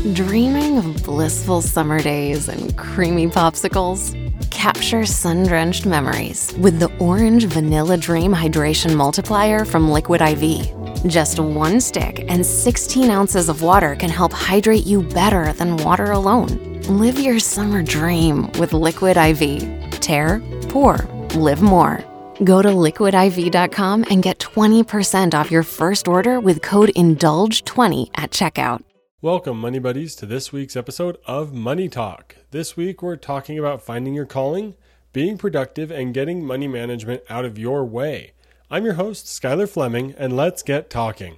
Dreaming of blissful summer days and creamy popsicles? Capture sun-drenched memories with the Orange Vanilla Dream Hydration Multiplier from Liquid IV. Just one stick and 16 ounces of water can help hydrate you better than water alone. Live your summer dream with Liquid IV. Tear, pour, live more. Go to liquidiv.com and get 20% off your first order with code INDULGE20 at checkout. Welcome, Money Buddies, to this week's episode of Money Talk. This week, we're talking about finding your calling, being productive, and getting money management out of your way. I'm your host, Skylar Fleming, and let's get talking.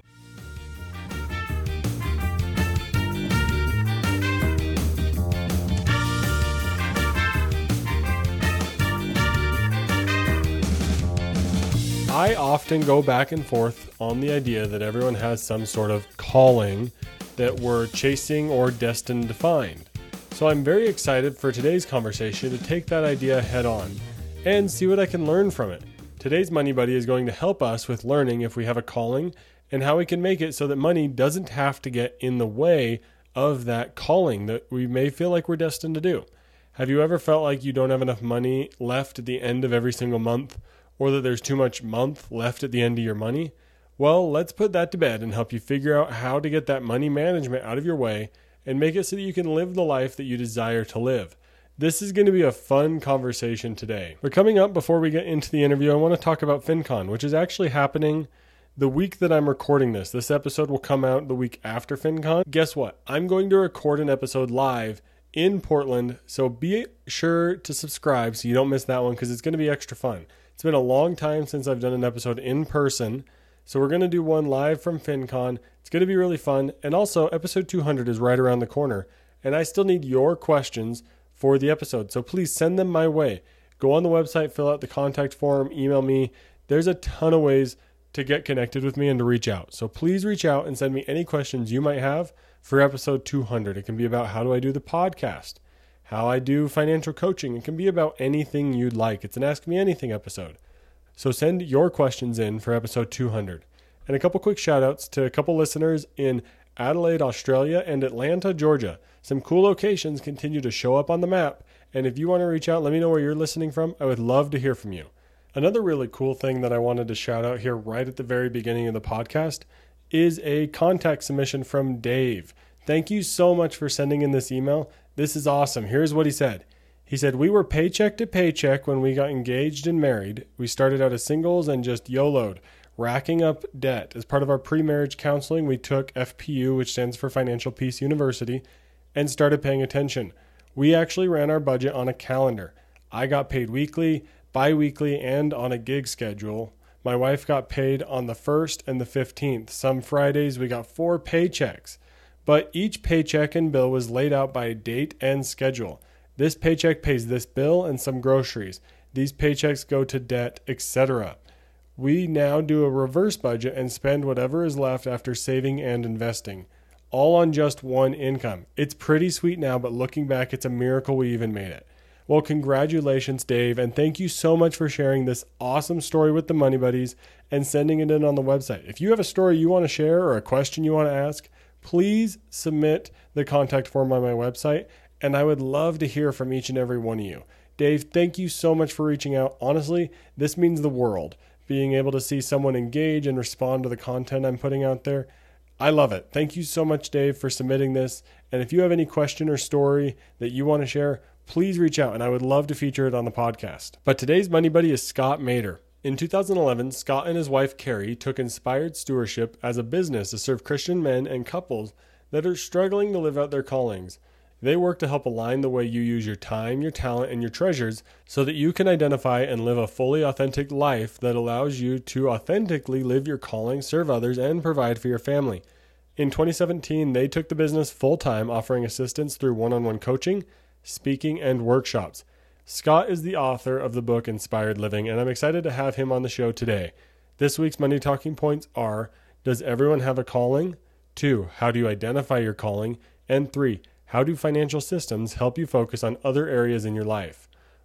I often go back and forth on the idea that everyone has some sort of calling that we're chasing or destined to find. So I'm very excited for today's conversation to take that idea head on and see what I can learn from it. Today's Money Buddy is going to help us with learning if we have a calling and how we can make it so that money doesn't have to get in the way of that calling that we may feel like we're destined to do. Have you ever felt like you don't have enough money left at the end of every single month, or that there's too much month left at the end of your money? Well, let's put that to bed and help you figure out how to get that money management out of your way and make it so that you can live the life that you desire to live. This is going to be a fun conversation today. But coming up, before we get into the interview, I want to talk about FinCon, which is actually happening the week that I'm recording this. This episode will come out the week after FinCon. Guess what? I'm going to record an episode live in Portland, so be sure to subscribe so you don't miss that one, because it's going to be extra fun. It's been a long time since I've done an episode in person, so we're going to do one live from FinCon. It's going to be really fun. And also, episode 200 is right around the corner, and I still need your questions for the episode. So please send them my way. Go on the website, fill out the contact form, email me. There's a ton of ways to get connected with me and to reach out. So please reach out and send me any questions you might have for episode 200. It can be about how do I do the podcast, how I do financial coaching. It can be about anything you'd like. It's an Ask Me Anything episode. So send your questions in for episode 200. And a couple quick shout outs to a couple listeners in Adelaide, Australia and Atlanta, Georgia. Some cool locations continue to show up on the map. And if you want to reach out, let me know where you're listening from. I would love to hear from you. Another really cool thing that I wanted to shout out here right at the very beginning of the podcast is a contact submission from Dave. Thank you so much for sending in this email. This is awesome. Here's what he said. He said, "We were paycheck to paycheck when we got engaged and married. We started out as singles and just YOLO'd, racking up debt. As part of our pre-marriage counseling, we took FPU, which stands for Financial Peace University, and started paying attention. We actually ran our budget on a calendar. I got paid weekly, bi-weekly, and on a gig schedule. My wife got paid on the 1st and the 15th. Some Fridays we got 4 paychecks, but each paycheck and bill was laid out by date and schedule. This paycheck pays this bill and some groceries. These paychecks go to debt, etc. We now do a reverse budget and spend whatever is left after saving and investing, all on just one income. It's pretty sweet now, but looking back, it's a miracle we even made it." Well, congratulations, Dave, and thank you so much for sharing this awesome story with the Money Buddies and sending it in on the website. If you have a story you want to share or a question you want to ask, please submit the contact form on my website, and I would love to hear from each and every one of you. Dave, thank you so much for reaching out. Honestly, this means the world. Being able to see someone engage and respond to the content I'm putting out there. I love it. Thank you so much, Dave, for submitting this. And if you have any question or story that you want to share, please reach out, and I would love to feature it on the podcast. But today's Money Buddy is Scott Mader. In 2011, Scott and his wife, Carrie, took Inspired Stewardship as a business to serve Christian men and couples that are struggling to live out their callings. They work to help align the way you use your time, your talent, and your treasures so that you can identify and live a fully authentic life that allows you to authentically live your calling, serve others, and provide for your family. In 2017, they took the business full-time, offering assistance through one-on-one coaching, speaking, and workshops. Scott is the author of the book Inspired Living, and I'm excited to have him on the show today. This week's Money Talking Points are: does everyone have a calling? 2, how do you identify your calling? And 3, how do financial systems help you focus on other areas in your life?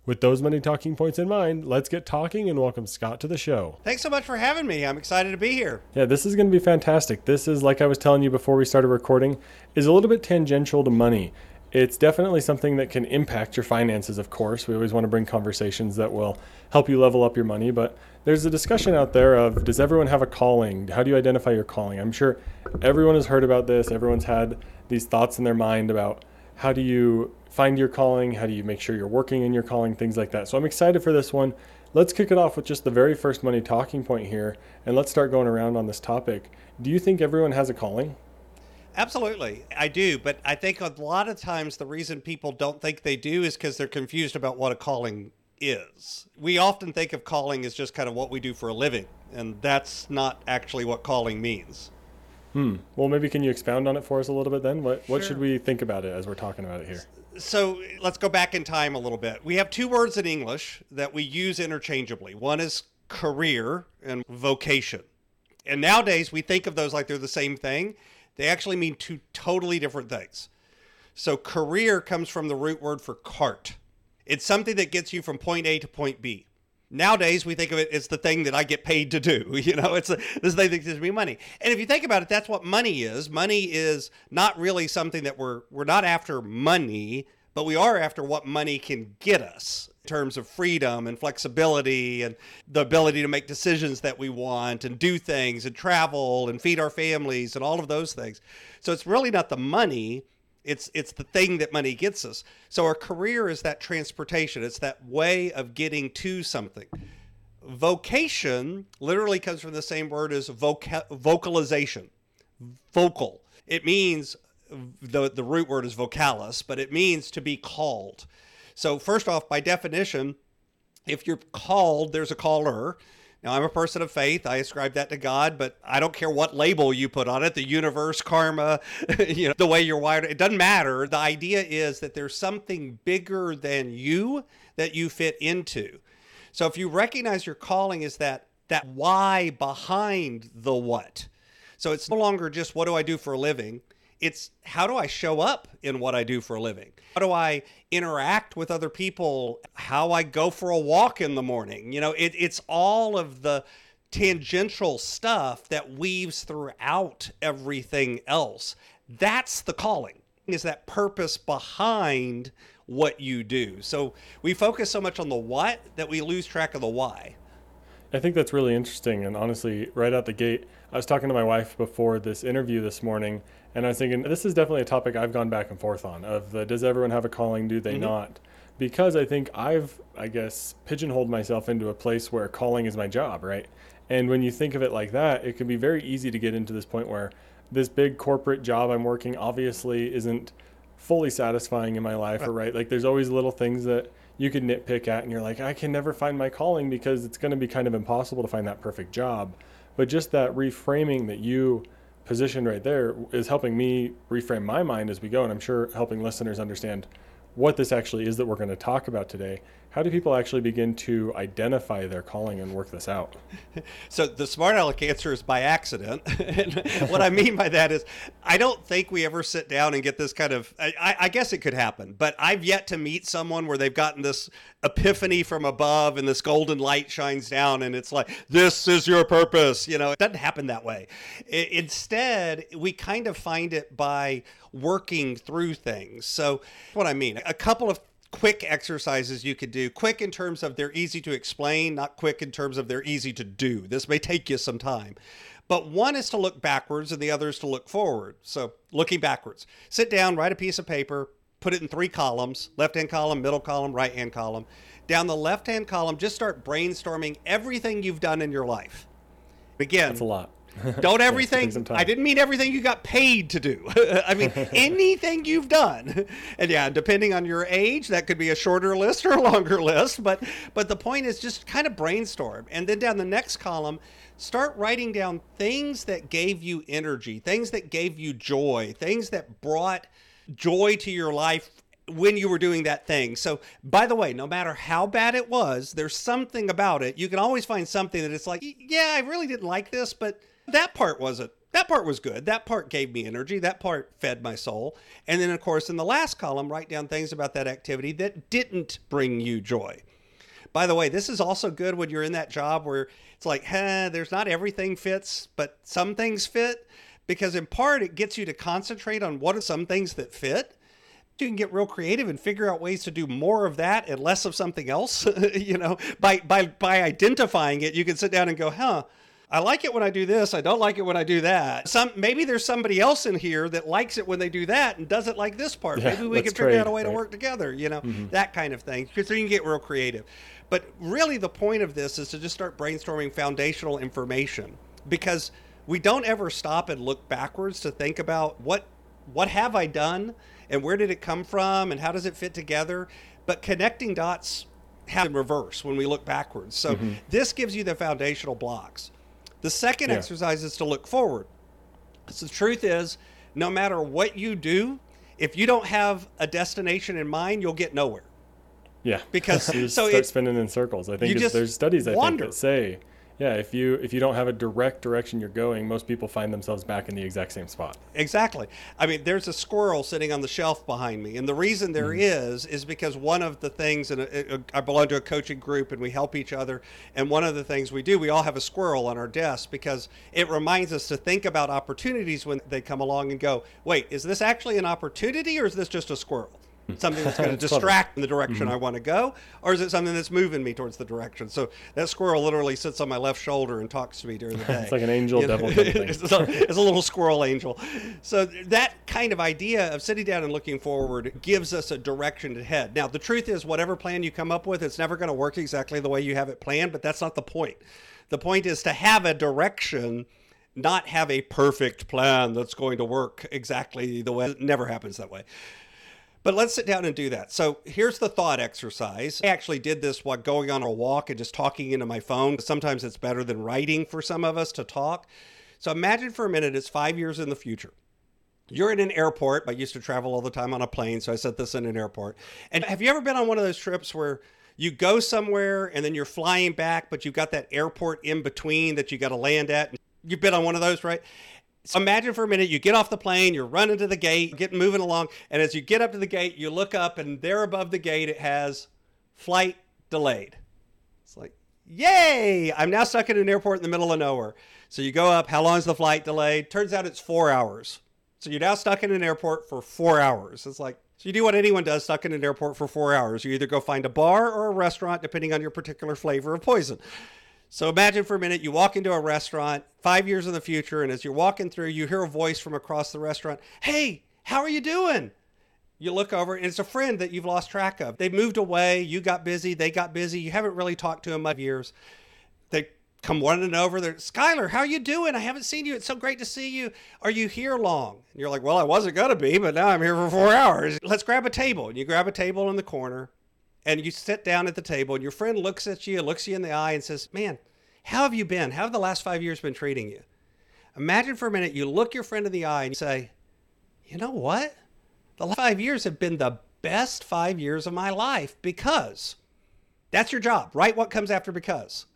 With those money talking points in mind, let's get talking and welcome Scott to the show. Thanks so much for having me. I'm excited to be here. Yeah, this is going to be fantastic. This is, like I was telling you before we started recording, is a little bit tangential to money. It's definitely something that can impact your finances, of course. We always want to bring conversations that will help you level up your money, but there's a discussion out there of, does everyone have a calling? How do you identify your calling? I'm sure everyone has heard about this. Everyone's had these thoughts in their mind about how do you find your calling? How do you make sure you're working in your calling? Things like that. So I'm excited for this one. Let's kick it off with just the very first money talking point here, and let's start going around on this topic. Do you think everyone has a calling? Absolutely. I do. But I think a lot of times the reason people don't think they do is because they're confused about what a calling is. We often think of calling as just kind of what we do for a living, and that's not actually what calling means. Well, maybe can you expound on it for us a little bit then? What Sure. should we think about it as we're talking about it here? So let's go back in time a little bit. We have two words in English that we use interchangeably. One is career and vocation. And nowadays we think of those like they're the same thing. They actually mean two totally different things. So career comes from the root word for cart. It's something that gets you from point A to point B. Nowadays, we think of it as the thing that I get paid to do. It's this thing that gives me money. And if you think about it, that's what money is. Money is not really something that we're not after money, but we are after what money can get us in terms of freedom and flexibility and the ability to make decisions that we want and do things and travel and feed our families and all of those things. So it's really not the money. It's the thing that money gets us. So our career is that transportation. It's that way of getting to something. Vocation literally comes from the same word as vocalization. Vocal. It means, the root word is vocalis, but it means to be called. So first off, by definition, if you're called, there's a caller. Now, I'm a person of faith. I ascribe that to God, but I don't care what label you put on it, the universe, karma, the way you're wired. It doesn't matter. The idea is that there's something bigger than you that you fit into. So if you recognize your calling is that why behind the what. So it's no longer just what do I do for a living? It's how do I show up in what I do for a living? How do I interact with other people? How I go for a walk in the morning? It's all of the tangential stuff that weaves throughout everything else. That's the calling, is that purpose behind what you do. So we focus so much on the what that we lose track of the why. I think that's really interesting. And honestly, right out the gate, I was talking to my wife before this interview this morning, and I was thinking, this is definitely a topic I've gone back and forth on, of does everyone have a calling, do they not? Because I think I've pigeonholed myself into a place where calling is my job, right? And when you think of it like that, it can be very easy to get into this point where this big corporate job I'm working obviously isn't fully satisfying in my life, or right? Like there's always little things that you could nitpick at, and you're like, I can never find my calling because it's going to be kind of impossible to find that perfect job. But just that reframing that you positioned right there is helping me reframe my mind as we go, and I'm sure helping listeners understand what this actually is that we're going to talk about today. How do people actually begin to identify their calling and work this out? So the smart aleck answer is by accident. And what I mean by that is I don't think we ever sit down and get this kind of, I guess it could happen, but I've yet to meet someone where they've gotten this epiphany from above and this golden light shines down and it's like, this is your purpose. It doesn't happen that way. Instead, we kind of find it by working through things. So what I mean, a couple of quick exercises you could do. Quick in terms of they're easy to explain, not quick in terms of they're easy to do. This may take you some time. But one is to look backwards and the other is to look forward. So looking backwards. Sit down, write a piece of paper, put it in 3 columns, left-hand column, middle column, right-hand column. Down the left-hand column, just start brainstorming everything you've done in your life. Again, That's a lot. Don't everything, time. I didn't mean everything you got paid to do. I mean, anything you've done. And yeah, depending on your age, that could be a shorter list or a longer list. But the point is just kind of brainstorm. And then down the next column, start writing down things that gave you energy, things that gave you joy, things that brought joy to your life when you were doing that thing. So, by the way, no matter how bad it was, there's something about it. You can always find something that it's like, yeah, I really didn't like this, but that part That part was good. That part gave me energy. That part fed my soul. And then, of course, in the last column, write down things about that activity that didn't bring you joy. By the way, this is also good when you're in that job where it's like, there's not everything fits, but some things fit. Because in part, it gets you to concentrate on what are some things that fit. You can get real creative and figure out ways to do more of that and less of something else. By identifying it, you can sit down and go, I like it when I do this. I don't like it when I do that. Maybe there's somebody else in here that likes it when they do that and doesn't like this part. Yeah, maybe we can figure out a way to work together, that kind of thing. So you can get real creative. But really the point of this is to just start brainstorming foundational information, because we don't ever stop and look backwards to think about what have I done and where did it come from and how does it fit together? But connecting dots happen in reverse when we look backwards. So this gives you the foundational blocks. The second exercise is to look forward. So the truth is, no matter what you do, if you don't have a destination in mind, you'll get nowhere. Yeah, because you start spinning in circles. I think there's studies think that say, if you don't have a direct direction you're going, most people find themselves back in the exact same spot. Exactly. I mean, there's a squirrel sitting on the shelf behind me, and the reason there is because one of the things, and I belong to a coaching group, and we help each other, and one of the things we do, we all have a squirrel on our desk because it reminds us to think about opportunities when they come along and go, wait, is this actually an opportunity or is this just a squirrel? Something that's going to distract in the direction I want to go, or is it something that's moving me towards the direction? So that squirrel literally sits on my left shoulder and talks to me during the day. It's like an angel devil thing. It's a little squirrel angel. So that kind of idea of sitting down and looking forward gives us a direction to head. Now, the truth is, whatever plan you come up with, it's never going to work exactly the way you have it planned, but that's not the point. The point is to have a direction, not have a perfect plan that's going to work exactly the way. It never happens that way. But let's sit down and do that. So here's the thought exercise. I actually did this while going on a walk and just talking into my phone. Sometimes it's better than writing for some of us to talk. So imagine for a minute, it's 5 years in the future. You're in an airport. I used to travel all the time on a plane, so I set this in an airport. And have you ever been on one of those trips where you go somewhere and then you're flying back, but you've got that airport in between that you got to land at? You've been on one of those, right? So imagine for a minute, you get off the plane, you're running to the gate, getting moving along, and as you get up to the gate, you look up, and there above the gate, it has flight delayed. It's like, yay! I'm now stuck in an airport in the middle of nowhere. So you go up, how long is the flight delayed? Turns out it's 4 hours. So you're now stuck in an airport for 4 hours. It's like, so you do what anyone does stuck in an airport for 4 hours. You either go find a bar or a restaurant, depending on your particular flavor of poison. So imagine for a minute, you walk into a restaurant 5 years in the future, and as you're walking through, you hear a voice from across the restaurant. Hey, how are you doing? You look over, and it's a friend that you've lost track of. They've moved away. You got busy. They got busy. You haven't really talked to them in years. They come running over. They're, Skylar, how are you doing? I haven't seen you. It's so great to see you. Are you here long? And you're like, well, I wasn't going to be, but now I'm here for 4 hours. Let's grab a table. And you grab a table in the corner. And you sit down at the table, and your friend looks at you in the eye and says, man, how have you been? How have the last 5 years been treating you? Imagine for a minute, you look your friend in the eye and you say, you know what? The last 5 years have been the best 5 years of my life because. That's your job. Write what comes after because.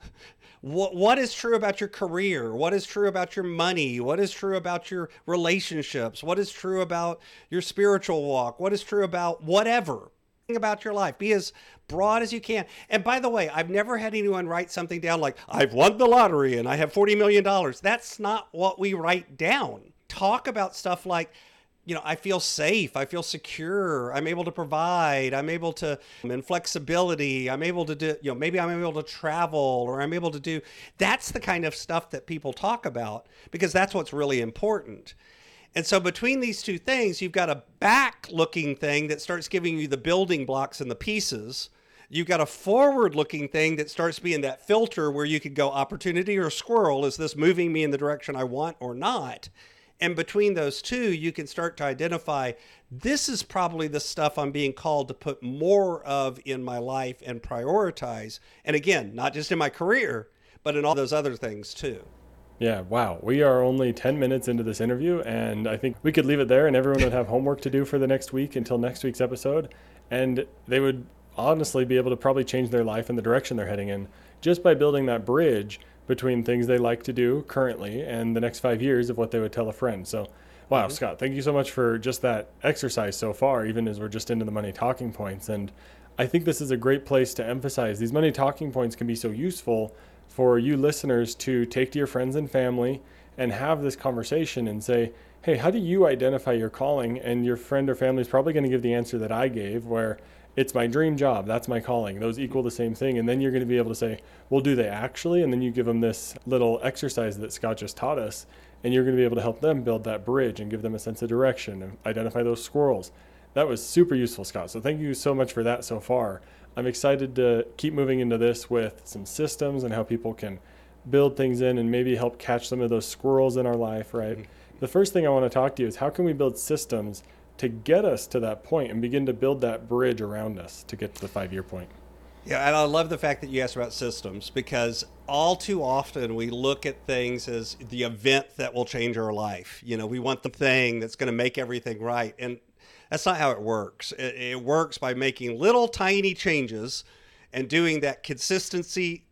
What is true about your career? What is true about your money? What is true about your relationships? What is true about your spiritual walk? What is true about whatever? About your life. Be as broad as you can. And by the way, I've never had anyone write something down like, I've won the lottery and I have $40 million. That's not what we write down. Talk about stuff like, I feel safe. I feel secure. I'm able to provide. I'm able to, in flexibility. I'm able to do, maybe I'm able to travel or I'm able to do. That's the kind of stuff that people talk about because that's what's really important. And so between these two things, you've got a back-looking thing that starts giving you the building blocks and the pieces. You've got a forward-looking thing that starts being that filter where you could go opportunity or squirrel. Is this moving me in the direction I want or not? And between those two, you can start to identify, this is probably the stuff I'm being called to put more of in my life and prioritize. And again, not just in my career, but in all those other things too. Yeah, wow. We are only 10 minutes into this interview, and I think we could leave it there, and everyone would have homework to do for the next week until next week's episode, and they would honestly be able to probably change their life and the direction they're heading in just by building that bridge between things they like to do currently and the next 5 years of what they would tell a friend. So, wow, Scott, thank you so much for just that exercise so far, even as we're just into the money talking points. And I think this is a great place to emphasize these money talking points can be so useful for you listeners to take to your friends and family and have this conversation and say, hey, how do you identify your calling? And your friend or family is probably going to give the answer that I gave, where it's my dream job, that's my calling. Those equal the same thing. And then you're going to be able to say, well, do they actually? And then you give them this little exercise that Scott just taught us, and you're going to be able to help them build that bridge and give them a sense of direction and identify those squirrels. That was super useful, Scott. So thank you so much for that so far. I'm excited to keep moving into this with some systems and how people can build things in and maybe help catch some of those squirrels in our life, right? The first thing I want to talk to you is, how can we build systems to get us to that point and begin to build that bridge around us to get to the 5-year point? Yeah, and I love the fact that you asked about systems, because all too often we look at things as the event that will change our life. You know, we want the thing that's going to make everything right. And that's not how it works. It works by making little tiny changes and doing that consistently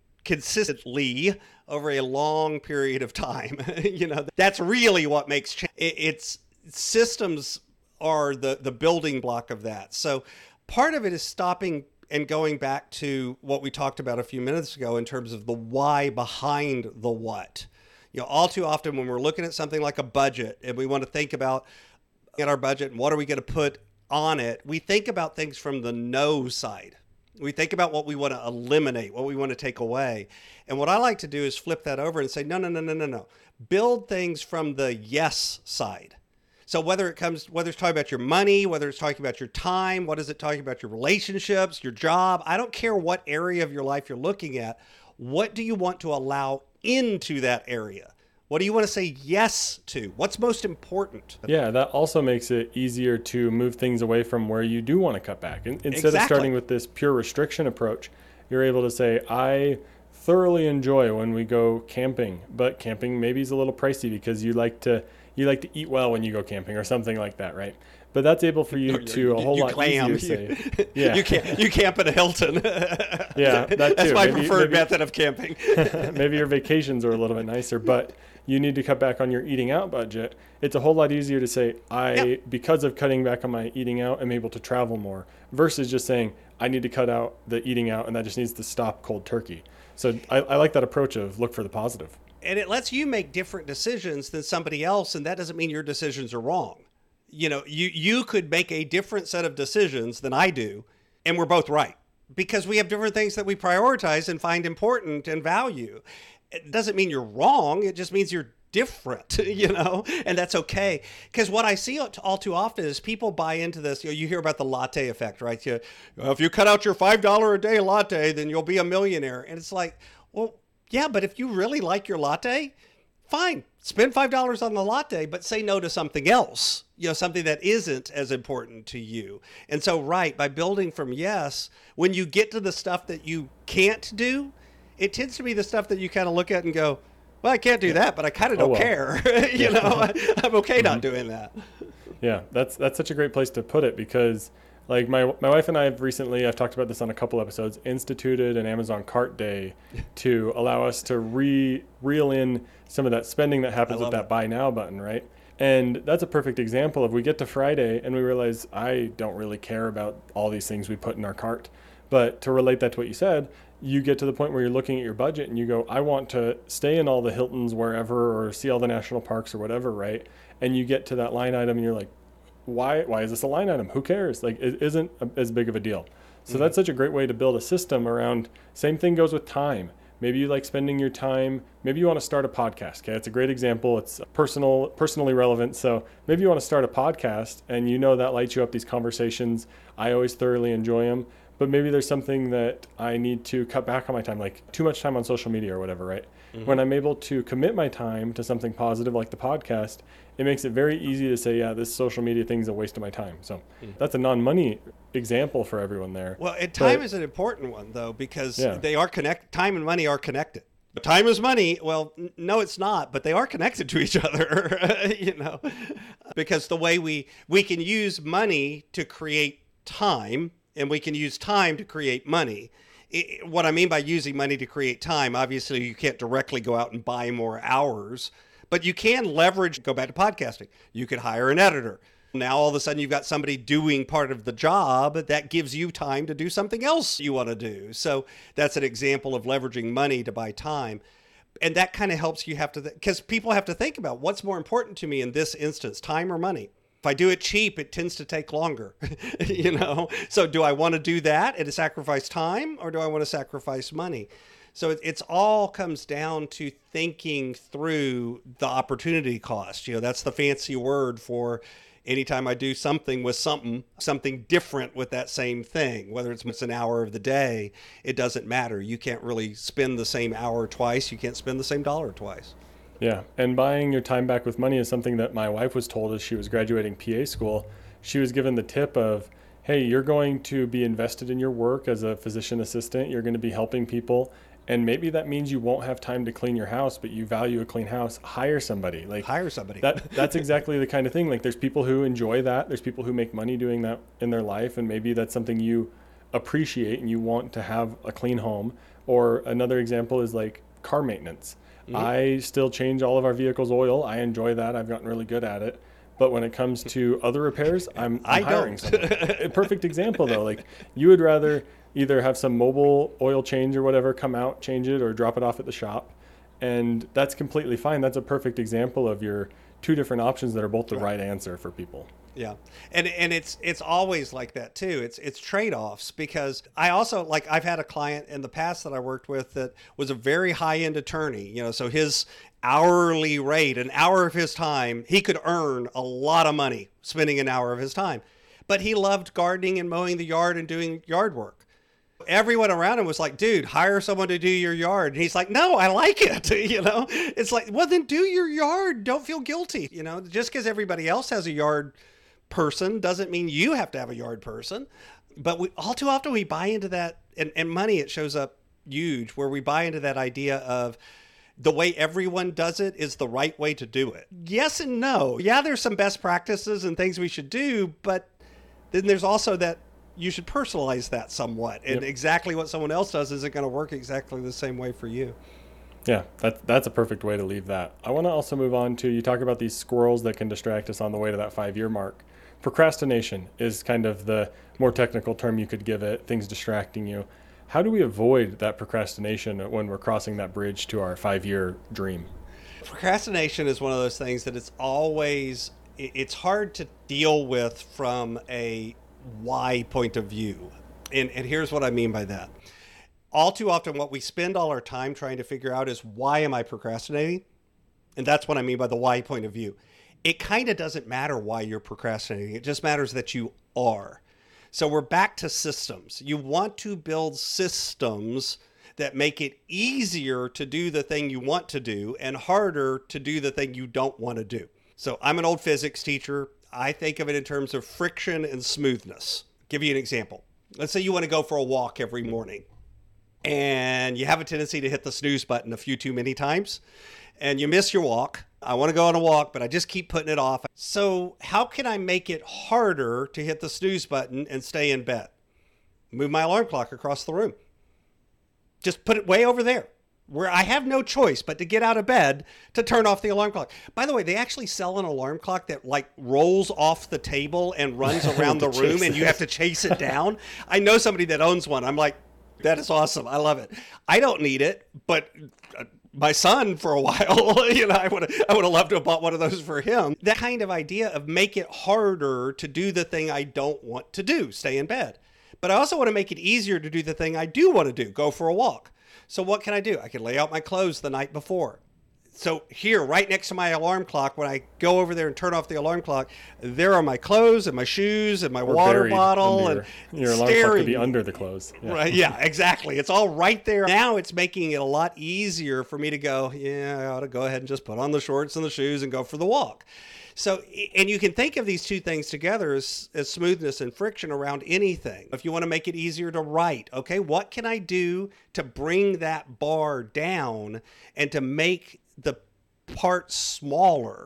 over a long period of time. You know, that's really what makes change. It's systems are the building block of that. So part of it is stopping and going back to what we talked about a few minutes ago in terms of the why behind the what. You know, all too often when we're looking at something like a budget and we want to think about our budget and what are we going to put on it, we think about things from the no side. We think about what we want to eliminate, what we want to take away. And what I like to do is flip that over and say, no. Build things from the yes side. So whether it's talking about your money, whether it's talking about your time, what is it talking about your relationships, your job, I don't care what area of your life you're looking at. What do you want to allow into that area? What do you want to say yes to? What's most important? Yeah, that also makes it easier to move things away from where you do want to cut back. Instead of starting with this pure restriction approach, you're able to say, I thoroughly enjoy when we go camping, but camping maybe is a little pricey because you like to eat well when you go camping or something like that, right? But that's able for you to a whole lot easier to say. Yeah. You camp at a Hilton. Yeah, that too. That's my preferred method of camping. Maybe your vacations are a little bit nicer, but you need to cut back on your eating out budget. It's a whole lot easier to say, because of cutting back on my eating out, I'm able to travel more, versus just saying, I need to cut out the eating out and that just needs to stop cold turkey. So I like that approach of look for the positive. And it lets you make different decisions than somebody else, and that doesn't mean your decisions are wrong. You know, you could make a different set of decisions than I do, and we're both right, because we have different things that we prioritize and find important and value. It doesn't mean you're wrong. It just means you're different, you know, and that's okay. Because what I see all too often is people buy into this. You hear about the latte effect, right? If you cut out your $5 a day latte, then you'll be a millionaire. And it's like, well, yeah, but if you really like your latte, fine, spend $5 on the latte, but say no to something else, you know, something that isn't as important to you. And so, right, by building from yes, when you get to the stuff that you can't do, it tends to be the stuff that you kind of look at and go, well, I can't do that, but I kind of don't care. You know, I'm okay not doing that. Yeah, that's such a great place to put it, because like my wife and I have recently, I've talked about this on a couple episodes, instituted an Amazon cart day to allow us to reel in some of that spending that happens with that buy now button, right? And that's a perfect example of, we get to Friday and we realize I don't really care about all these things we put in our cart. But to relate that to what you said, you get to the point where you're looking at your budget and you go, I want to stay in all the Hiltons wherever, or see all the national parks or whatever, right? And you get to that line item and you're like, why is this a line item? Who cares? Like, it isn't as big of a deal. So that's such a great way to build a system around. Same thing goes with time. Maybe you like spending your time. Maybe you want to start a podcast. Okay, it's a great example. It's personally relevant. So maybe you want to start a podcast, and you know that lights you up, these conversations. I always thoroughly enjoy them. But maybe there's something that I need to cut back on my time, like too much time on social media or whatever, right? When I'm able to commit my time to something positive like the podcast, it makes it very easy to say, yeah, this social media thing is a waste of my time. So that's a non-money example for everyone there. Well, and time is an important one, though, because they are connected. Time and money are connected. But time is money. Well, no, it's not, but they are connected to each other, you know, because the way we can use money to create time, and we can use time to create money. What I mean by using money to create time, obviously you can't directly go out and buy more hours, but you can leverage, go back to podcasting. You could hire an editor. Now all of a sudden you've got somebody doing part of the job that gives you time to do something else you want to do. So that's an example of leveraging money to buy time. And that kind of helps you because people have to think about what's more important to me in this instance, time or money. If I do it cheap, it tends to take longer, So do I want to do that and sacrifice time, or do I want to sacrifice money? So it's all comes down to thinking through the opportunity cost. That's the fancy word for anytime I do something with something different with that same thing, whether it's an hour of the day, it doesn't matter. You can't really spend the same hour twice. You can't spend the same dollar twice. Yeah, and buying your time back with money is something that my wife was told as she was graduating PA school. She was given the tip of, hey, you're going to be invested in your work as a physician assistant. You're going to be helping people. And maybe that means you won't have time to clean your house, but you value a clean house. Hire somebody. Hire somebody. That's exactly the kind of thing. There's people who enjoy that. There's people who make money doing that in their life. And maybe that's something you appreciate and you want to have a clean home. Or another example is car maintenance. Mm-hmm. I still change all of our vehicles' oil. I enjoy that. I've gotten really good at it. But when it comes to other repairs, I'm hiring someone. A perfect example, though. You would rather either have some mobile oil change or whatever come out, change it, or drop it off at the shop. And that's completely fine. That's a perfect example of your two different options that are both the right answer for people. Yeah. And it's always like that too. It's trade-offs, because I also, I've had a client in the past that I worked with that was a very high-end attorney, so his hourly rate, an hour of his time, he could earn a lot of money spending an hour of his time. But he loved gardening and mowing the yard and doing yard work. Everyone around him was like, dude, hire someone to do your yard. And he's like, no, I like it. It's like, well, then do your yard. Don't feel guilty. Just because everybody else has a yard person doesn't mean you have to have a yard person. But all too often we buy into that, and money, it shows up huge, where we buy into that idea of the way everyone does it is the right way to do it. Yes and no. Yeah, there's some best practices and things we should do, but then there's also that you should personalize that somewhat. And exactly what someone else does isn't going to work exactly the same way for you. Yeah, that's a perfect way to leave that. I want to also move on to, you talk about these squirrels that can distract us on the way to that 5-year mark. Procrastination is kind of the more technical term you could give it, things distracting you. How do we avoid that procrastination when we're crossing that bridge to our 5-year dream? Procrastination is one of those things that it's hard to deal with from a why point of view. And here's what I mean by that. All too often, what we spend all our time trying to figure out is, why am I procrastinating? And that's what I mean by the why point of view. It kind of doesn't matter why you're procrastinating. It just matters that you are. So we're back to systems. You want to build systems that make it easier to do the thing you want to do and harder to do the thing you don't want to do. So I'm an old physics teacher. I think of it in terms of friction and smoothness. Give you an example. Let's say you want to go for a walk every morning, and you have a tendency to hit the snooze button a few too many times, and you miss your walk. I want to go on a walk, but I just keep putting it off. So how can I make it harder to hit the snooze button and stay in bed? Move my alarm clock across the room. Just put it way over there, where I have no choice but to get out of bed to turn off the alarm clock. By the way, they actually sell an alarm clock that rolls off the table and runs around the room, and you have to chase it down. I know somebody that owns one. I'm like, that is awesome. I love it. I don't need it, but my son, for a while, I would have loved to have bought one of those for him. That kind of idea of make it harder to do the thing I don't want to do, stay in bed. But I also want to make it easier to do the thing I do want to do, go for a walk. So what can I do? I can lay out my clothes the night before. So here, right next to my alarm clock, when I go over there and turn off the alarm clock, there are my clothes and my shoes and my water bottle. And your alarm clock could be under the clothes. Yeah. Right? Yeah, exactly. It's all right there. Now it's making it a lot easier for me to go, I ought to go ahead and just put on the shorts and the shoes and go for the walk. So, and you can think of these two things together as smoothness and friction around anything. If you want to make it easier to write, okay, what can I do to bring that bar down and to make the part smaller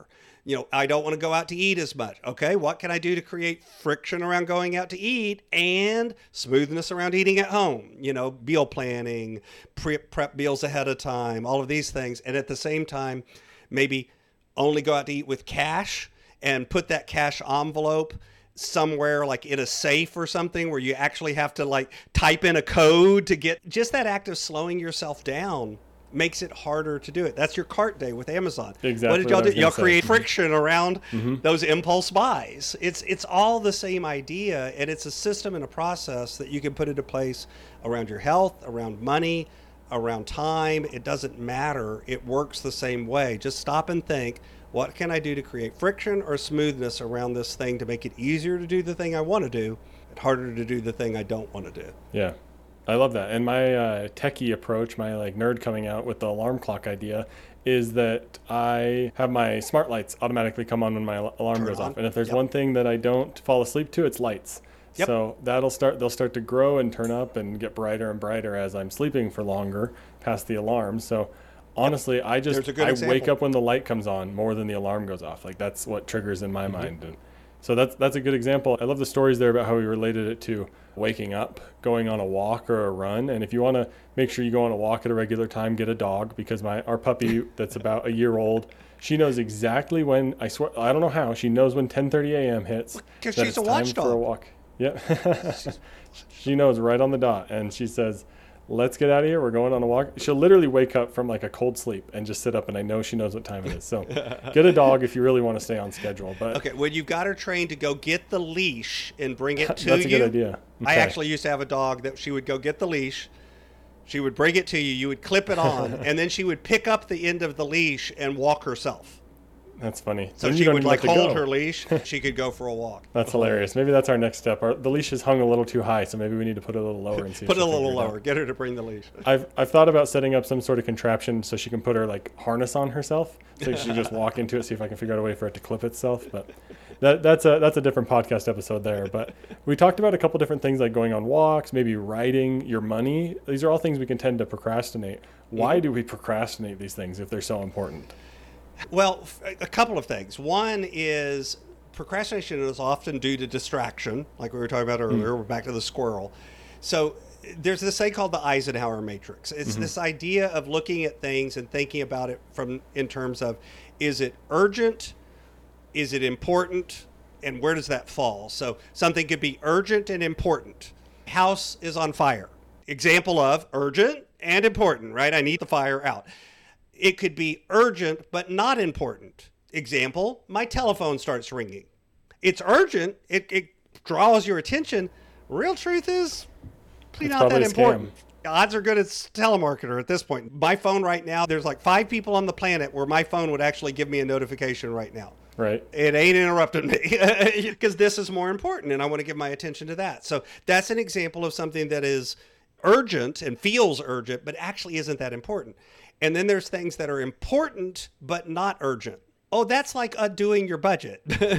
I don't want to go out to eat as much. Okay, what can I do to create friction around going out to eat and smoothness around eating at home? Meal planning, prep meals ahead of time, all of these things. And at the same time, maybe only go out to eat with cash and put that cash envelope somewhere like in a safe or something where you actually have to like type in a code to get just that act of slowing yourself down makes it harder to do it. That's your cart day with Amazon. Exactly. What did y'all do? Y'all create friction around those impulse buys. It's all the same idea, and it's a system and a process that you can put into place around your health, around money, around time. It doesn't matter. It works the same way. Just stop and think, what can I do to create friction or smoothness around this thing to make it easier to do the thing I want to do and harder to do the thing I don't want to do? Yeah. I love that. And my techie approach, my like nerd coming out with the alarm clock idea is that I have my smart lights automatically come on when my alarm goes off. And if there's one thing that I don't fall asleep to, it's lights. Yep. So they'll start to grow and turn up and get brighter and brighter as I'm sleeping for longer past the alarm. So honestly, I wake up when the light comes on more than the alarm goes off. Like that's what triggers in my mind. And so that's a good example. I love the stories there about how we related it to waking up, going on a walk or a run. And if you want to make sure you go on a walk at a regular time, get a dog, because our puppy that's about a year old, she knows exactly when, I swear, I don't know how, she knows when 10:30 a.m. hits. Because she's a watchdog. For a walk. Yeah. She knows right on the dot. And she says, let's get out of here. We're going on a walk. She'll literally wake up from like a cold sleep and just sit up, and I know she knows what time it is. So get a dog if you really want to stay on schedule. But okay, when you've got her trained to go get the leash and bring it to you. That's a good idea. Okay. I actually used to have a dog that she would go get the leash. She would bring it to you. You would clip it on, and then she would pick up the end of the leash and walk herself. That's funny. So she would like hold her leash. She could go for a walk. That's hilarious. Maybe that's our next step. The leash is hung a little too high, so maybe we need to put it a little lower and see. Put it a little lower. Get her to bring the leash. I've thought about setting up some sort of contraption so she can put her like harness on herself, so she can just walk into it. See if I can figure out a way for it to clip itself. But that's a different podcast episode there. But we talked about a couple different things like going on walks, maybe writing your money. These are all things we can tend to procrastinate. Why do we procrastinate these things if they're so important? Well, a couple of things. One is procrastination is often due to distraction, like we were talking about earlier. We're back to the squirrel. So there's this thing called the Eisenhower matrix. It's this idea of looking at things and thinking about it in terms of, is it urgent? Is it important? And where does that fall? So something could be urgent and important. House is on fire. Example of urgent and important, right? I need the fire out. It could be urgent, but not important. Example, my telephone starts ringing. It's urgent. It draws your attention. Real truth is probably not that important. Odds are good it's telemarketer at this point. My phone right now, there's like 5 people on the planet where my phone would actually give me a notification right now. Right. It ain't interrupting me because this is more important and I want to give my attention to that. So that's an example of something that is urgent and feels urgent, but actually isn't that important. And then there's things that are important, but not urgent. Oh, that's like doing your budget,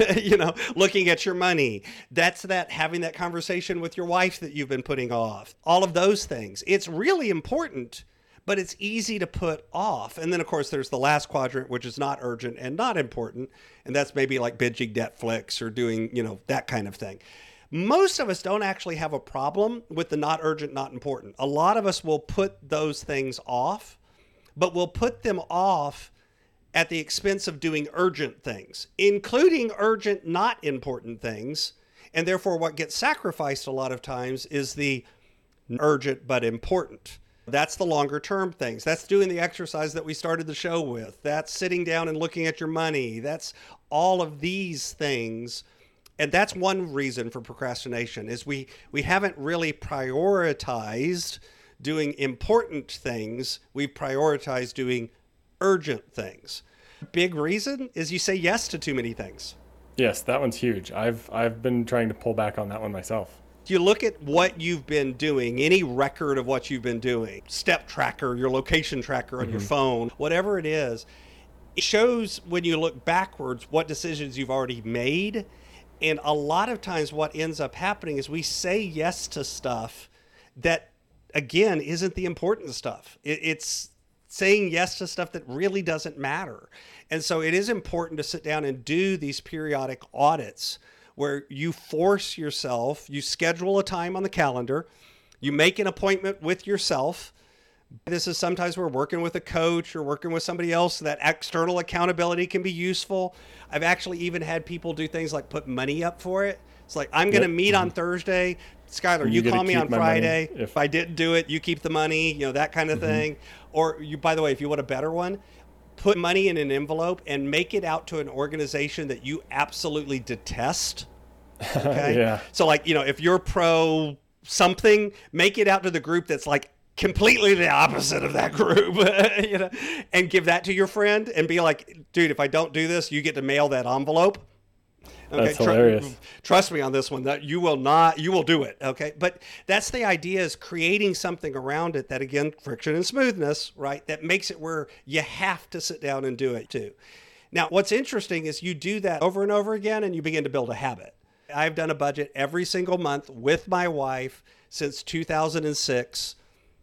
looking at your money. That's having that conversation with your wife that you've been putting off. All of those things. It's really important, but it's easy to put off. And then, of course, there's the last quadrant, which is not urgent and not important. And that's maybe like binging Netflix or doing, that kind of thing. Most of us don't actually have a problem with the not urgent, not important. A lot of us will put those things off, but we'll put them off at the expense of doing urgent things, including urgent, not important things. And therefore, what gets sacrificed a lot of times is the urgent but important. That's the longer term things. That's doing the exercise that we started the show with. That's sitting down and looking at your money. That's all of these things. And that's one reason for procrastination is we haven't really prioritized doing important things. We prioritize doing urgent things. Big reason is you say yes to too many things. Yes, that one's huge. I've been trying to pull back on that one myself. You look at what you've been doing, any record of what you've been doing, step tracker, your location tracker on your phone, whatever it is, it shows when you look backwards what decisions you've already made. And a lot of times what ends up happening is we say yes to stuff that, again, isn't the important stuff. It's saying yes to stuff that really doesn't matter. And so it is important to sit down and do these periodic audits where you force yourself, you schedule a time on the calendar, you make an appointment with yourself. This is sometimes we're working with a coach or working with somebody else. That external accountability can be useful. I've actually even had people do things like put money up for it. It's like, I'm going to meet on Thursday. Skylar, you call me on Friday. If I didn't do it, you keep the money, that kind of thing. Or you, by the way, if you want a better one, put money in an envelope and make it out to an organization that you absolutely detest. Okay. Yeah. So like, if you're pro something, make it out to the group that's like completely the opposite of that group, and give that to your friend and be like, dude, if I don't do this, you get to mail that envelope. Okay, that's hilarious. Trust me on this one, that you will do it. Okay. But that's the idea, is creating something around it that, again, friction and smoothness, right? That makes it where you have to sit down and do it too. Now, what's interesting is you do that over and over again and you begin to build a habit. I've done a budget every single month with my wife since 2006,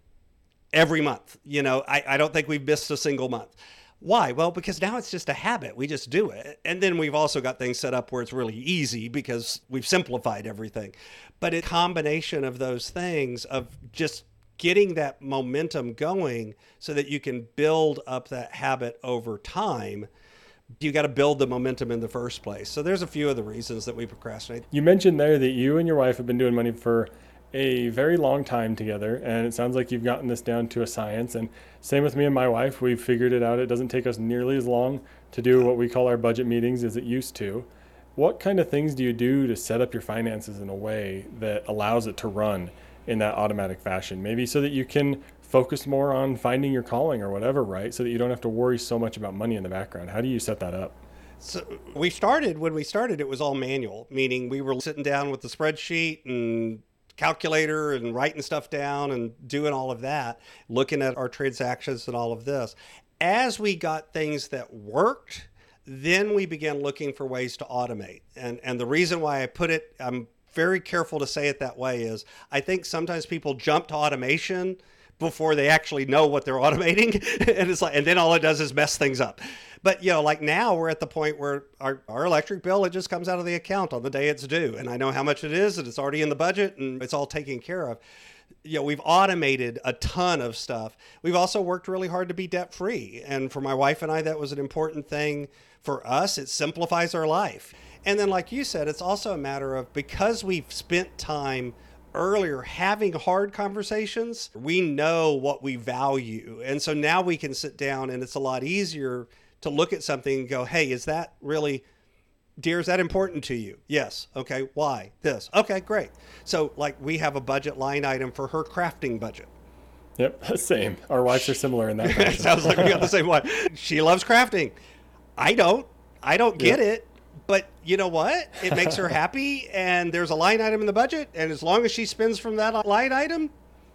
every month. I don't think we've missed a single month. Why? Well, because now it's just a habit. We just do it. And then we've also got things set up where it's really easy because we've simplified everything. But a combination of those things, of just getting that momentum going so that you can build up that habit over time, you got to build the momentum in the first place. So there's a few of the reasons that we procrastinate. You mentioned there that you and your wife have been doing money for a very long time together, and it sounds like you've gotten this down to a science. And same with me and my wife. We've figured it out. It doesn't take us nearly as long to do what we call our budget meetings as it used to. What kind of things do you do to set up your finances in a way that allows it to run in that automatic fashion? Maybe so that you can focus more on finding your calling or whatever, right? So that you don't have to worry so much about money in the background. How do you set that up? So when we started, it was all manual, meaning we were sitting down with the spreadsheet and calculator and writing stuff down and doing all of that, looking at our transactions and all of this. As we got things that worked, then we began looking for ways to automate. And the reason why I put it, I'm very careful to say it that way, is I think sometimes people jump to automation before they actually know what they're automating. And it's like, and then all it does is mess things up. But, like now we're at the point where our electric bill, it just comes out of the account on the day it's due. And I know how much it is, and it's already in the budget, and it's all taken care of. We've automated a ton of stuff. We've also worked really hard to be debt free. And for my wife and I, that was an important thing for us. It simplifies our life. And then, like you said, it's also a matter of, because we've spent time earlier having hard conversations, we know what we value. And so now we can sit down, and it's a lot easier to look at something and go, hey, is that really, dear, is that important to you? Yes. Okay. Why? This. Okay, great. So like we have a budget line item for her crafting budget. Yep. Same. Our wives are similar in that fashion. Sounds like we got the same one. She loves crafting. I don't get it. But you know what? It makes her happy, and there's a line item in the budget, and as long as she spends from that line item,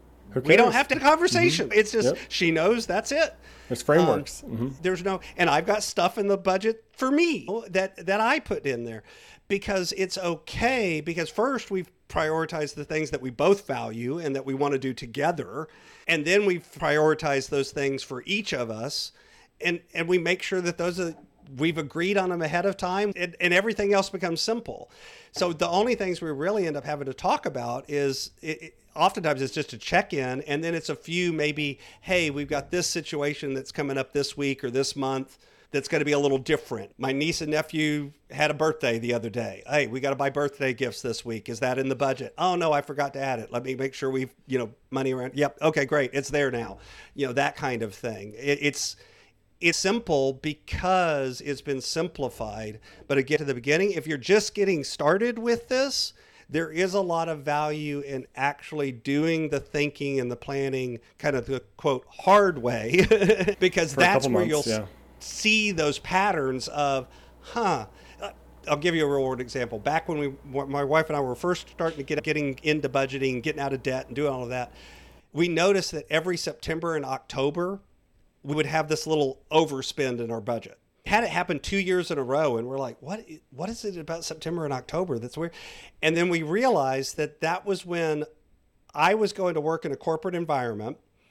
we don't have to have a conversation. It's just, she knows that's it. There's frameworks. There's no, and I've got stuff in the budget for me that I put in there, because it's okay. Because first we've prioritized the things that we both value and that we want to do together. And then we've prioritized those things for each of us. And we make sure that we've agreed on them ahead of time, and everything else becomes simple. So the only things we really end up having to talk about is, oftentimes it's just a check-in, and then it's a few, maybe, hey, we've got this situation that's coming up this week or this month that's going to be a little different. My niece and nephew had a birthday the other day. Hey, we got to buy birthday gifts this week. Is that in the budget? Oh no, I forgot to add it. Let me make sure we've, money around. Yep. Okay, great. It's there now. That kind of thing. It's simple because it's been simplified. But again, to the beginning, if you're just getting started with this, there is a lot of value in actually doing the thinking and the planning kind of the quote hard way, because that's where you'll see those patterns of, I'll give you a real world example. Back when my wife and I were first starting to getting into budgeting, getting out of debt and doing all of that, we noticed that every September and October, we would have this little overspend in our budget. Had it happen 2 years in a row, and we're like, what is it about September and October that's weird? And then we realized that was when I was going to work in a corporate environment.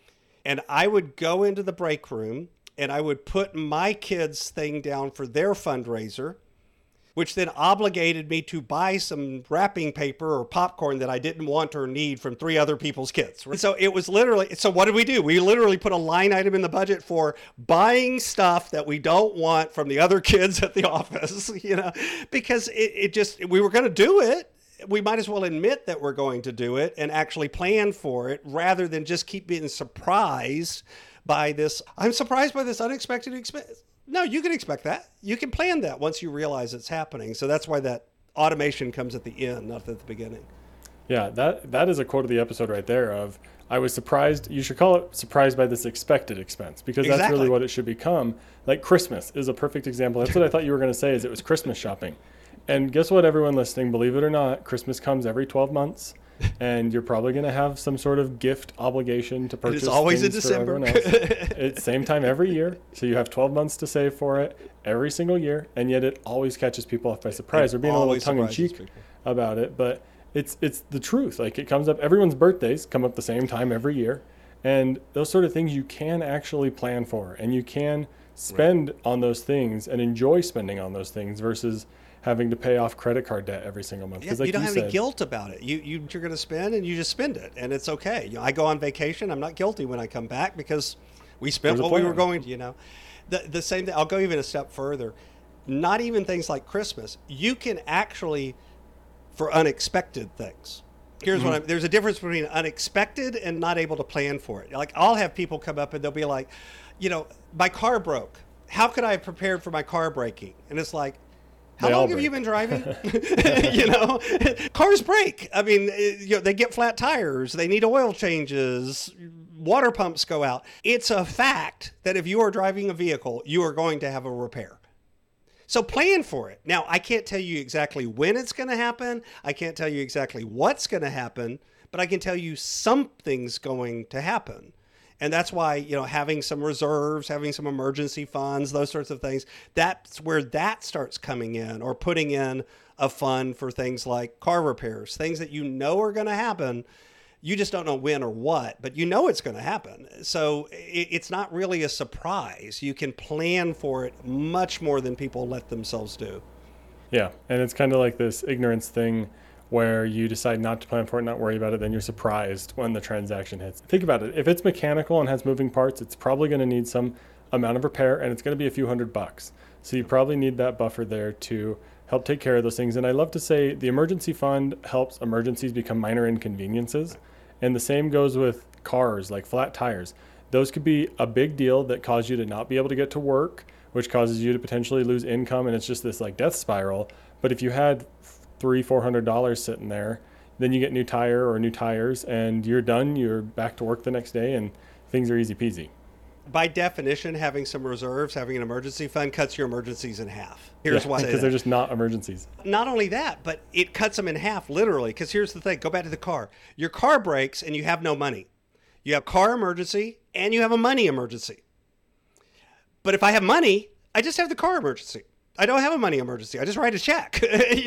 And I would go into the break room and I would put my kids' thing down for their fundraiser, which then obligated me to buy some wrapping paper or popcorn that I didn't want or need from 3 other people's kids. So it was literally, so what did we do? We literally put a line item in the budget for buying stuff that we don't want from the other kids at the office, because we were going to do it. We might as well admit that we're going to do it and actually plan for it rather than just keep being surprised by this. I'm surprised by this unexpected expense. No, you can expect that. You can plan that once you realize it's happening. So that's why that automation comes at the end, not at the beginning. Yeah, that is a quote of the episode right there of, I was surprised. You should call it surprised by this expected expense, because that's really what it should become. Like Christmas is a perfect example. That's what I thought you were going to say, is it was Christmas shopping. And guess what, everyone listening, believe it or not, Christmas comes every 12 months. And you're probably going to have some sort of gift obligation to purchase. It's always in things December. For everyone else. It's same time every year. So you have 12 months to save for it every single year. And yet it always catches people off by surprise. We're being a little tongue in cheek about it. But it's the truth. Like, it comes up, everyone's birthdays come up the same time every year. And those sort of things you can actually plan for. And you can spend on those things and enjoy spending on those things versus having to pay off credit card debt every single month. Yeah, like you don't have any guilt about it. You're going to spend and you just spend it, and it's okay. I go on vacation. I'm not guilty when I come back because we spent what we were going to. The same thing. I'll go even a step further. Not even things like Christmas. You can actually, for unexpected things. Here's what there's a difference between unexpected and not able to plan for it. Like, I'll have people come up and they'll be like, my car broke. How could I have prepared for my car breaking? And it's like, how long have you been driving? Cars break. I mean, they get flat tires. They need oil changes. Water pumps go out. It's a fact that if you are driving a vehicle, you are going to have a repair. So plan for it. Now, I can't tell you exactly when it's going to happen. I can't tell you exactly what's going to happen, but I can tell you something's going to happen. And that's why, having some reserves, having some emergency funds, those sorts of things, that's where that starts coming in, or putting in a fund for things like car repairs, things that are going to happen. You just don't know when or what, but it's going to happen. So it's not really a surprise. You can plan for it much more than people let themselves do. Yeah. And it's kind of like this ignorance thing where you decide not to plan for it, not worry about it, then you're surprised when the transaction hits. Think about it. If it's mechanical and has moving parts, it's probably going to need some amount of repair, and it's going to be a few $100. So you probably need that buffer there to help take care of those things. And I love to say the emergency fund helps emergencies become minor inconveniences. And the same goes with cars, like flat tires. Those could be a big deal that cause you to not be able to get to work, which causes you to potentially lose income, and it's just this like death spiral. But if you had $300-400 sitting there, then you get new tire or new tires and you're done. You're back to work the next day and things are easy peasy. By definition, having some reserves, having an emergency fund cuts your emergencies in half. Here's why. Because they're just not emergencies. Not only that, but it cuts them in half, literally. Because here's the thing. Go back to the car. Your car breaks and you have no money. You have car emergency and you have a money emergency. But if I have money, I just have the car emergency. I don't have a money emergency. I just write a check,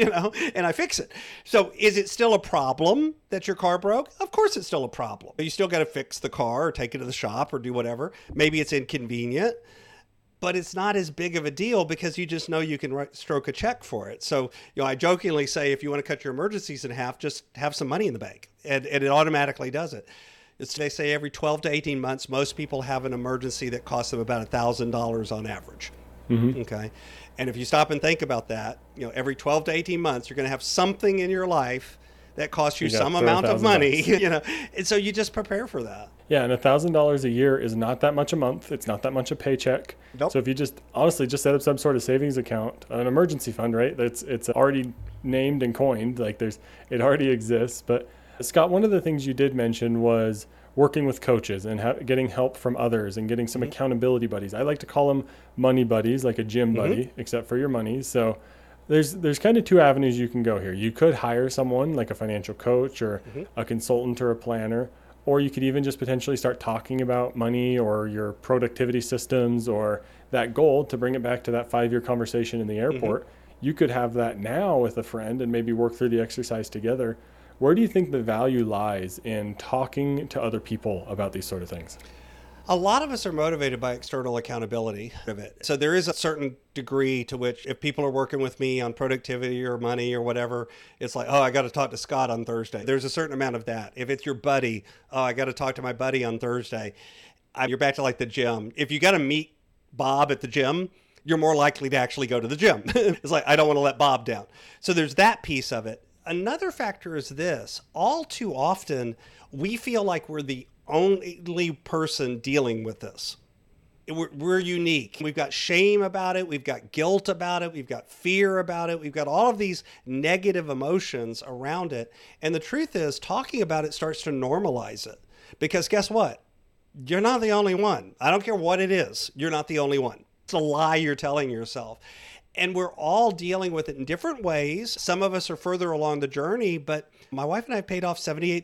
and I fix it. So is it still a problem that your car broke? Of course it's still a problem. You still got to fix the car or take it to the shop or do whatever. Maybe it's inconvenient, but it's not as big of a deal because you just know you can stroke a check for it. So, I jokingly say, if you want to cut your emergencies in half, just have some money in the bank, and it automatically does it. They say every 12 to 18 months, most people have an emergency that costs them about $1,000 on average. Mm-hmm. Okay. And if you stop and think about that, every 12 to 18 months, you're going to have something in your life that costs you some amount of money, and so you just prepare for that. Yeah. And $1,000 a year is not that much a month. It's not that much a paycheck. Nope. So if you just set up some sort of savings account, an emergency fund, right? It's already named and coined, like it already exists. But Scott, one of the things you did mention was working with coaches and getting help from others and getting some accountability buddies. I like to call them money buddies, like a gym buddy, except for your money. So there's kind of two avenues you can go here. You could hire someone like a financial coach or a consultant or a planner, or you could even just potentially start talking about money or your productivity systems or that goal to bring it back to that 5-year conversation in the airport. You could have that now with a friend and maybe work through the exercise together. Where do you think the value lies in talking to other people about these sort of things? A lot of us are motivated by external accountability of it. So there is a certain degree to which if people are working with me on productivity or money or whatever, it's like, oh, I got to talk to Scott on Thursday. There's a certain amount of that. If it's your buddy, oh, I got to talk to my buddy on Thursday. You're back to like the gym. If you got to meet Bob at the gym, you're more likely to actually go to the gym. It's like, I don't want to let Bob down. So there's that piece of it. Another factor is this. All too often, we feel like we're the only person dealing with this. We're unique. We've got shame about it. We've got guilt about it. We've got fear about it. We've got all of these negative emotions around it. And the truth is, talking about it starts to normalize it. Because guess what? You're not the only one. I don't care what it is. You're not the only one. It's a lie you're telling yourself. And we're all dealing with it in different ways. Some of us are further along the journey, but my wife and I paid off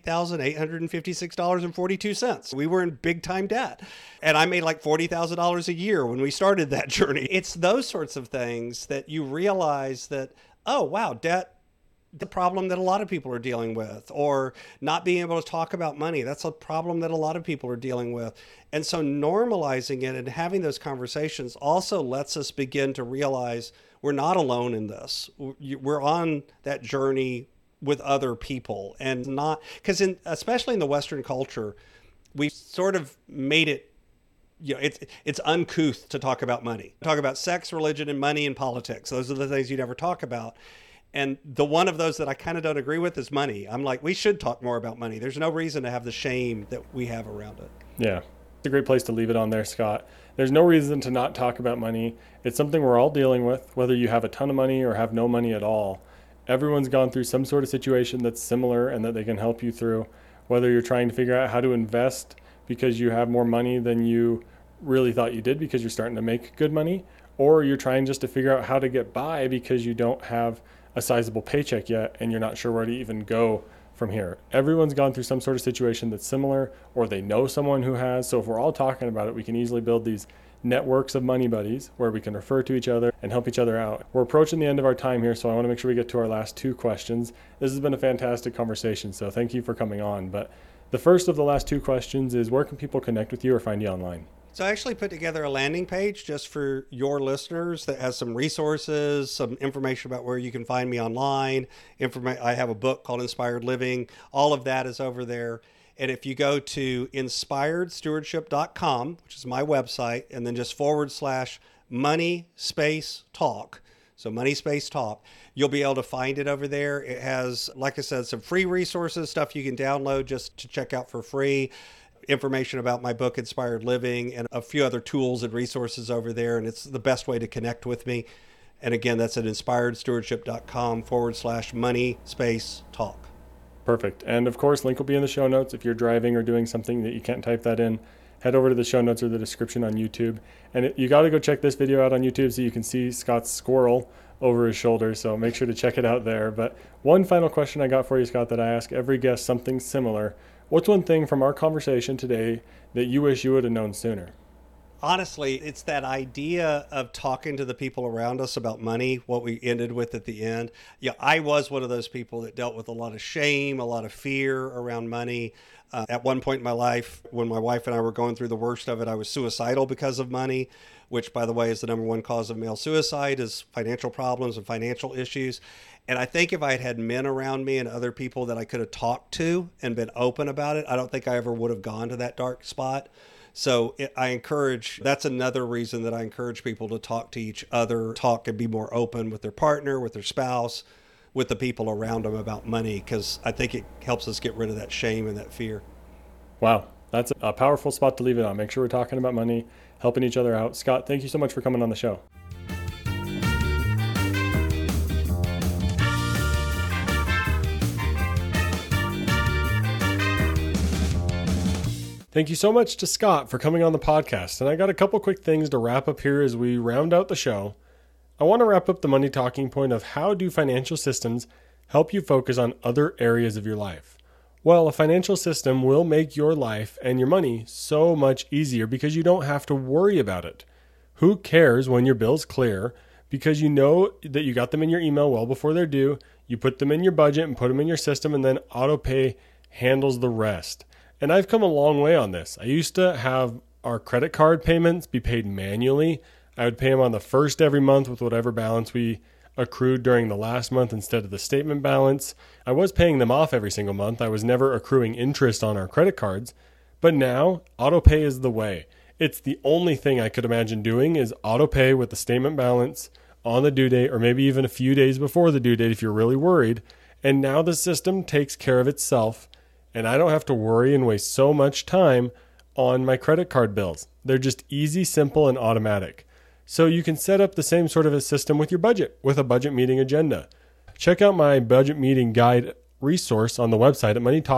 $78,856.42. We were in big time debt. And I made like $40,000 a year when we started that journey. It's those sorts of things that you realize that, oh, wow, debt, the problem that a lot of people are dealing with, or not being able to talk about money. That's a problem that a lot of people are dealing with. And so normalizing it and having those conversations also lets us begin to realize we're not alone in this. We're on that journey with other people, and not because especially in the Western culture, we sort of made it, it's uncouth to talk about money. Talk about sex, religion, and money and politics. Those are the things you never talk about. And the one of those that I kind of don't agree with is money. I'm like, we should talk more about money. There's no reason to have the shame that we have around it. Yeah, it's a great place to leave it on there, Scott. There's no reason to not talk about money. It's something we're all dealing with, whether you have a ton of money or have no money at all. Everyone's gone through some sort of situation that's similar and that they can help you through, whether you're trying to figure out how to invest because you have more money than you really thought you did because you're starting to make good money, or you're trying just to figure out how to get by because you don't have a sizable paycheck yet and you're not sure where to even go from here. Everyone's gone through some sort of situation that's similar, or they know someone who has. So if we're all talking about it, we can easily build these networks of money buddies where we can refer to each other and help each other out. We're approaching the end of our time here, so I want to make sure we get to our last two questions. This has been a fantastic conversation, so thank you for coming on. But the first of the last two questions is, where can people connect with you or find you online? So I actually put together a landing page just for your listeners that has some resources, some information about where you can find me online. I have a book called Inspired Living. All of that is over there. And if you go to inspiredstewardship.com, which is my website, and then just /money space talk. So money space talk, you'll be able to find it over there. It has, like I said, some free resources, stuff you can download just to check out for free. Information about my book, Inspired Living, and a few other tools and resources over there. And it's the best way to connect with me. And again, that's at inspiredstewardship.com /money space talk. Perfect. And of course, link will be in the show notes. If you're driving or doing something that you can't type that in, head over to the show notes or the description on YouTube. And you got to go check this video out on YouTube so you can see Scott's squirrel over his shoulder. So make sure to check it out there. But one final question I got for you, Scott, that I ask every guest, something similar. What's one thing from our conversation today that you wish you would have known sooner? Honestly, it's that idea of talking to the people around us about money, what we ended with at the end. Yeah, I was one of those people that dealt with a lot of shame, a lot of fear around money. At one point in my life, when my wife and I were going through the worst of it, I was suicidal because of money, which, by the way, is the number one cause of male suicide, is financial problems and financial issues. And I think if I had had men around me and other people that I could have talked to and been open about it, I don't think I ever would have gone to that dark spot. So that's another reason that I encourage people to talk to each other, talk and be more open with their partner, with their spouse, with the people around them about money, because I think it helps us get rid of that shame and that fear. Wow, that's a powerful spot to leave it on. Make sure we're talking about money, helping each other out. Scott, thank you so much for coming on the show. Thank you so much to Scott for coming on the podcast. And I got a couple quick things to wrap up here as we round out the show. I want to wrap up the money talking point of how do financial systems help you focus on other areas of your life? Well, a financial system will make your life and your money so much easier because you don't have to worry about it. Who cares when your bill's clear? Because you know that you got them in your email well before they're due. You put them in your budget and put them in your system, and then AutoPay handles the rest. And I've come a long way on this. I used to have our credit card payments be paid manually. I would pay them on the first every month with whatever balance we accrued during the last month instead of the statement balance. I was paying them off every single month. I was never accruing interest on our credit cards. But now, auto pay is the way. It's the only thing I could imagine doing is auto pay with the statement balance on the due date, or maybe even a few days before the due date if you're really worried. And now the system takes care of itself, and I don't have to worry and waste so much time on my credit card bills. They're just easy, simple, and automatic. So you can set up the same sort of a system with your budget, with a budget meeting agenda. Check out my budget meeting guide resource on the website at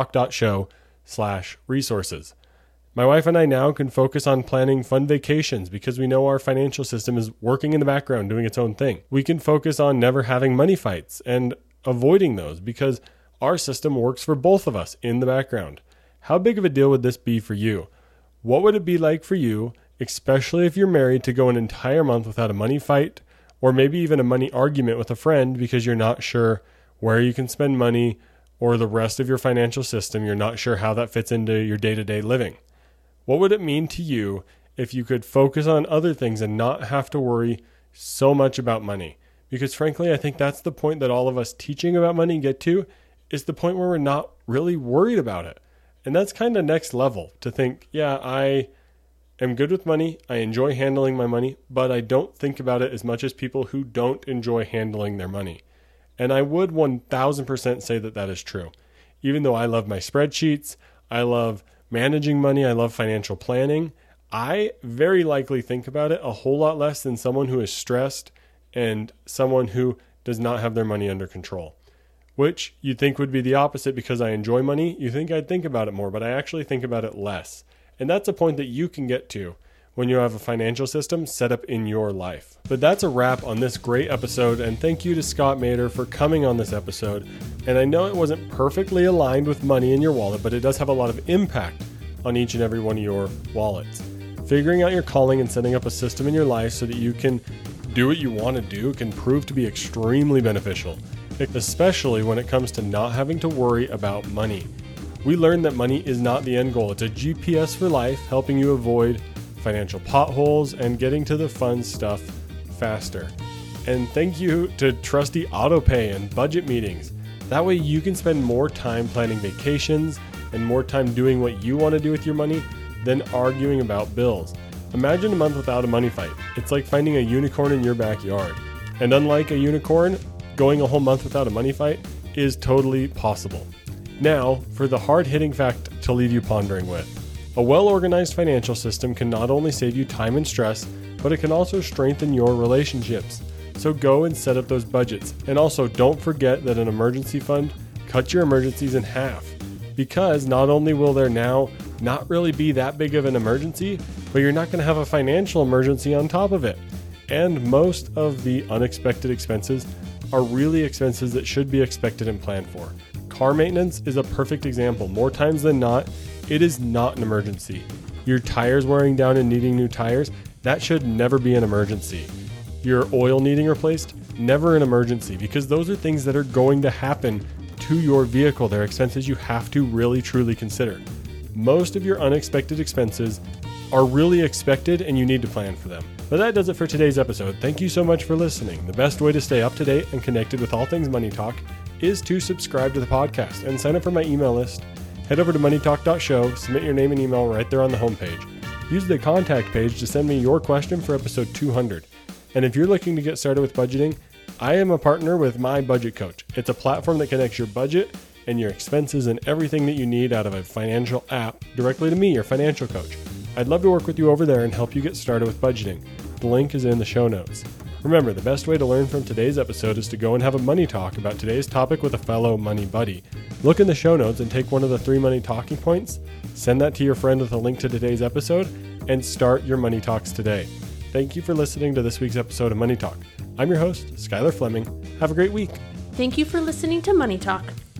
moneytalk.show/resources. My wife and I now can focus on planning fun vacations because we know our financial system is working in the background doing its own thing. We can focus on never having money fights and avoiding those because our system works for both of us in the background. How big of a deal would this be for you? What would it be like for you, especially if you're married, to go an entire month without a money fight or maybe even a money argument with a friend because you're not sure where you can spend money or the rest of your financial system? You're not sure how that fits into your day-to-day living. What would it mean to you if you could focus on other things and not have to worry so much about money? Because frankly, I think that's the point that all of us teaching about money get to, is the point where we're not really worried about it. And that's kind of next level, to think, yeah, I am good with money. I enjoy handling my money, but I don't think about it as much as people who don't enjoy handling their money. And I would 1000% say that that is true. Even though I love my spreadsheets, I love managing money, I love financial planning, I very likely think about it a whole lot less than someone who is stressed and someone who does not have their money under control. Which you'd think would be the opposite. Because I enjoy money, you think I'd think about it more, but I actually think about it less. And that's a point that you can get to when you have a financial system set up in your life. But that's a wrap on this great episode, and thank you to Scott Mader for coming on this episode. And I know it wasn't perfectly aligned with money in your wallet, but it does have a lot of impact on each and every one of your wallets. Figuring out your calling and setting up a system in your life so that you can do what you want to do can prove to be extremely beneficial, especially when it comes to not having to worry about money. We learned that money is not the end goal. It's a GPS for life, helping you avoid financial potholes and getting to the fun stuff faster. And thank you to trusty AutoPay and budget meetings. That way you can spend more time planning vacations and more time doing what you want to do with your money than arguing about bills. Imagine a month without a money fight. It's like finding a unicorn in your backyard. And unlike a unicorn, going a whole month without a money fight is totally possible. Now, for the hard-hitting fact to leave you pondering with. A well-organized financial system can not only save you time and stress, but it can also strengthen your relationships. So go and set up those budgets. And also, don't forget that an emergency fund cuts your emergencies in half. Because not only will there now not really be that big of an emergency, but you're not going to have a financial emergency on top of it. And most of the unexpected expenses are really expenses that should be expected and planned for. Car maintenance is a perfect example. More times than not, it is not an emergency. Your tires wearing down and needing new tires, that should never be an emergency. Your oil needing replaced, never an emergency, because those are things that are going to happen to your vehicle. They're expenses you have to really truly consider. Most of your unexpected expenses are really expected and you need to plan for them. But that does it for today's episode. Thank you so much for listening. The best way to stay up to date and connected with all things Money Talk is to subscribe to the podcast and sign up for my email list. Head over to moneytalk.show, submit your name and email right there on the homepage. Use the contact page to send me your question for episode 200. And if you're looking to get started with budgeting, I am a partner with My Budget Coach. It's a platform that connects your budget and your expenses and everything that you need out of a financial app directly to me, your financial coach. I'd love to work with you over there and help you get started with budgeting. The link is in the show notes. Remember, the best way to learn from today's episode is to go and have a money talk about today's topic with a fellow money buddy. Look in the show notes and take one of the 3 money talking points, send that to your friend with a link to today's episode, and start your money talks today. Thank you for listening to this week's episode of Money Talk. I'm your host, Skylar Fleming. Have a great week. Thank you for listening to Money Talk.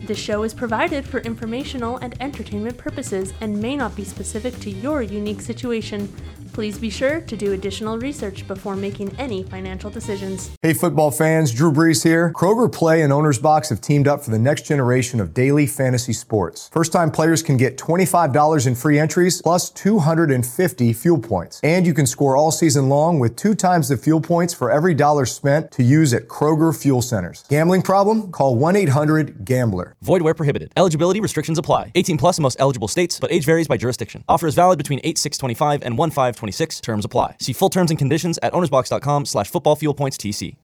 This show is provided for informational and entertainment purposes and may not be specific to your unique situation. Please be sure to do additional research before making any financial decisions. Hey football fans, Drew Brees here. Kroger Play and Owner's Box have teamed up for the next generation of daily fantasy sports. First-time players can get $25 in free entries plus 250 fuel points. And you can score all season long with 2 times the fuel points for every dollar spent to use at Kroger fuel centers. Gambling problem? Call 1-800-GAMBLER. Void where prohibited. Eligibility restrictions apply. 18 plus in most eligible states, but age varies by jurisdiction. Offer is valid between 8/6/25 and 1/5/26. Terms apply. See full terms and conditions at ownersbox.com/footballfuelpointstc.